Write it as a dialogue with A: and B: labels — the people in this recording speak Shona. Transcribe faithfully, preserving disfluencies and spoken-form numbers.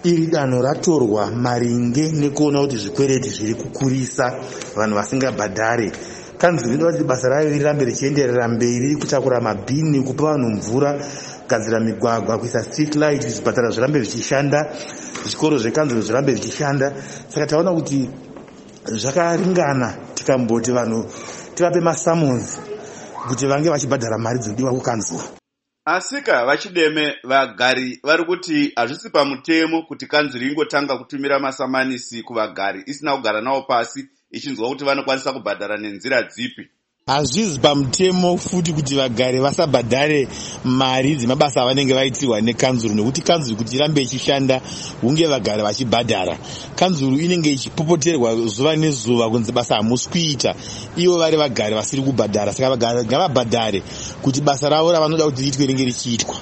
A: iri danho ratorwa maringe nekuona kuti zvikwereti zviri kukurisa vanhu vasingabhadhare. Kanzuru inoda kuti basa rayo rirambe richienderera mberi, kutakura mabhini, kupa vanhu mvura, kugadzira migwagwa, kuisa street light, zvipatara zvirambe zvichishanda, zvikoro zvekanzuru zvirambe zvichishanda. Saka taona kuti zvakaringana tikamboti vanhu tivape masamonzi kuti vange vachibhadhara mari dzinodiwa kukanzuru.
B: Asika vachideme vagari vari kuti hazvisi pamutemo kuti kanzuru ingotanga kutumira masamanisi kuvagari isina kugara navo pasi ichinzwa kuti vanokwanisa kubhadhara nenzira dzipi.
A: Hazvisi pamutemo futi kuti vagari vasabhadhare mari dzemabasa avanenge vaitirwa nekanzuru, nekuti kanzuru kuti irambe ichishanda hunge vagari vachibhadhara. Kanzuru inenge ichipopoterwa zuva nezuva kunzi basa hamusi kuita, ivo vari vagari vasiri kubhadhara. Saka vagari ngavabhadhare kuti basa ravo ravanoda kuti riitwe ringe richiitwa.